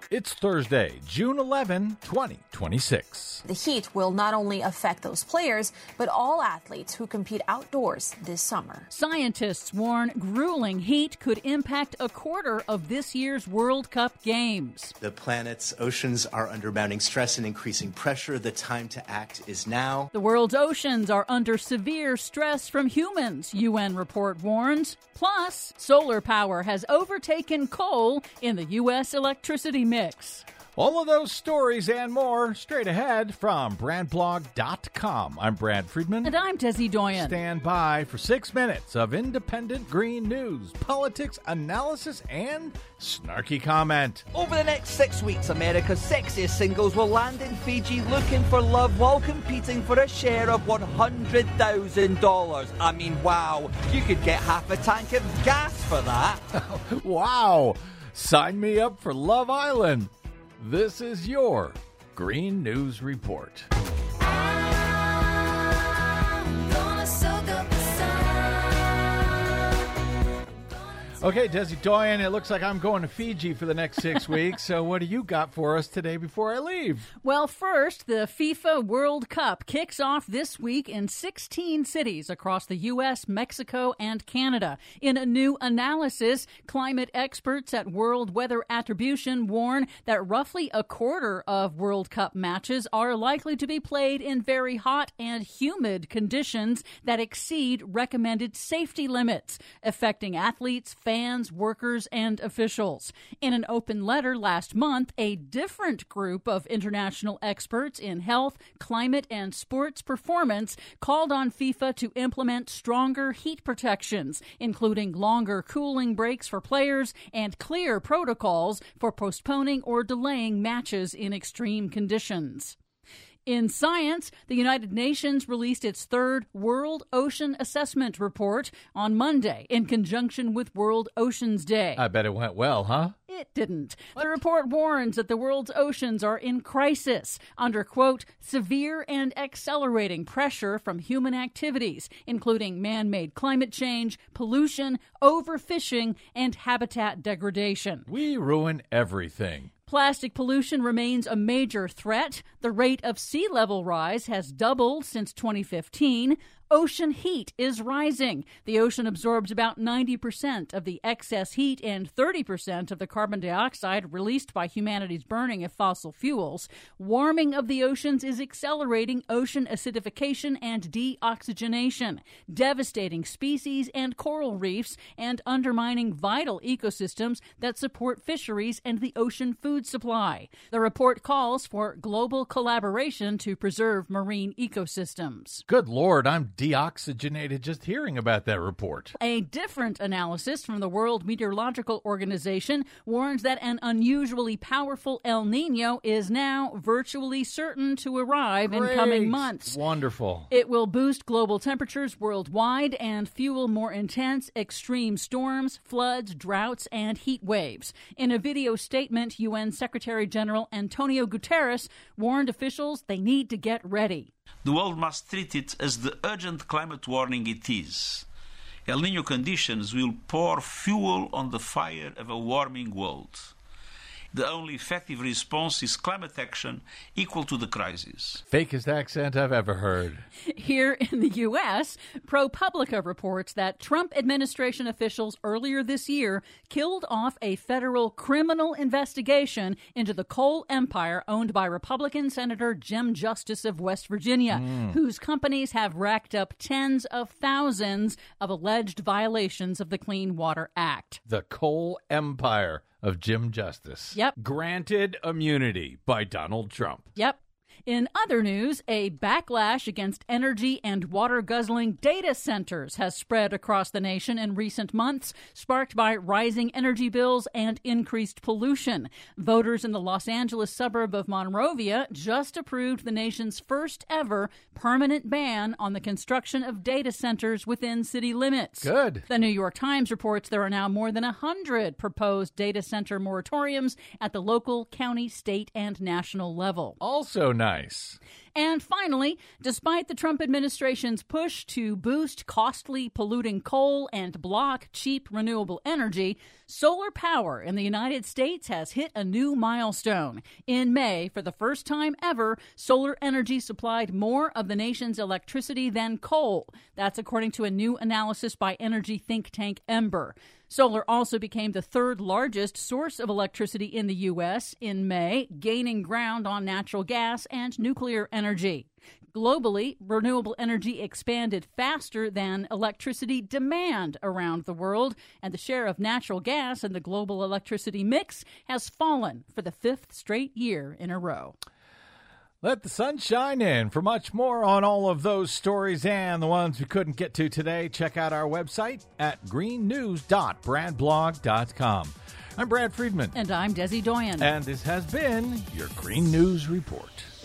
It's Thursday, June 11, 2026. The heat will not only affect those players, but all athletes who compete outdoors this summer. Scientists warn grueling heat could impact a quarter of this year's World Cup games. The planet's oceans are under mounting stress and increasing pressure. The time to act is now. The world's oceans are under severe stress from humans, UN report warns. Plus, solar power has overtaken coal in the U.S. electricity mix. All of those stories and more straight ahead from BradBlog.com. I'm Brad Friedman. And I'm Desi Doyen. Stand by for 6 minutes of independent green news, politics, analysis, and snarky comment. Over the next 6 weeks, America's sexiest singles will land in Fiji looking for love while competing for a share of $100,000. I mean, wow, you could get half a tank of gas for that. Wow, sign me up for Love Island. This is your Green News Report. Okay, Desi Doyen, it looks like I'm going to Fiji for the next 6 weeks. So what do you got for us today before I leave? Well, first, the FIFA World Cup kicks off this week in 16 cities across the U.S., Mexico, and Canada. In a new analysis, climate experts at World Weather Attribution warn that roughly a quarter of World Cup matches are likely to be played in very hot and humid conditions that exceed recommended safety limits, affecting athletes, fans, workers, and officials. In an open letter last month, a different group of international experts in health, climate, and sports performance called on FIFA to implement stronger heat protections, including longer cooling breaks for players and clear protocols for postponing or delaying matches in extreme conditions. In science, the United Nations released its third World Ocean Assessment Report on Monday in conjunction with World Oceans Day. I bet it went well, huh? It didn't. The report warns that the world's oceans are in crisis under, quote, severe and accelerating pressure from human activities, including man-made climate change, pollution, overfishing, and habitat degradation. We ruin everything. Plastic pollution remains a major threat. The rate of sea level rise has doubled since 2015. Ocean heat is rising. The ocean absorbs about 90% of the excess heat and 30% of the carbon dioxide released by humanity's burning of fossil fuels. Warming of the oceans is accelerating ocean acidification and deoxygenation, devastating species and coral reefs, and undermining vital ecosystems that support fisheries and the ocean food supply. The report calls for global collaboration to preserve marine ecosystems. Good Lord, I'm deoxygenated just hearing about that report. A different analysis from the World Meteorological Organization warns that an unusually powerful El Nino is now virtually certain to arrive in coming months. Wonderful. It will boost global temperatures worldwide and fuel more intense extreme storms, floods, droughts, and heat waves. In a video statement, UN Secretary General Antonio Guterres warned officials they need to get ready. The world must treat it as the urgent climate warning it is. El Niño conditions will pour fuel on the fire of a warming world. The only effective response is climate action equal to the crisis. Fakest accent I've ever heard. Here in the U.S., ProPublica reports that Trump administration officials earlier this year killed off a federal criminal investigation into the coal empire owned by Republican Senator Jim Justice of West Virginia, whose companies have racked up tens of thousands of alleged violations of the Clean Water Act. The coal empire of Jim Justice. Yep. Granted immunity by Donald Trump. Yep. In other news, a backlash against energy and water-guzzling data centers has spread across the nation in recent months, sparked by rising energy bills and increased pollution. Voters in the Los Angeles suburb of Monrovia just approved the nation's first-ever permanent ban on the construction of data centers within city limits. Good. The New York Times reports there are now more than 100 proposed data center moratoriums at the local, county, state, and national level. Also nice. And finally, despite the Trump administration's push to boost costly polluting coal and block cheap renewable energy, solar power in the United States has hit a new milestone. In May, for the first time ever, solar energy supplied more of the nation's electricity than coal. That's according to a new analysis by energy think tank Ember. Solar also became the third largest source of electricity in the U.S. in May, gaining ground on natural gas and nuclear energy. Globally, renewable energy expanded faster than electricity demand around the world, and the share of natural gas in the global electricity mix has fallen for the fifth straight year in a row. Let the sun shine in. For much more on all of those stories and the ones we couldn't get to today, check out our website at greennews.bradblog.com. I'm Brad Friedman. And I'm Desi Doyen. And this has been your Green News Report.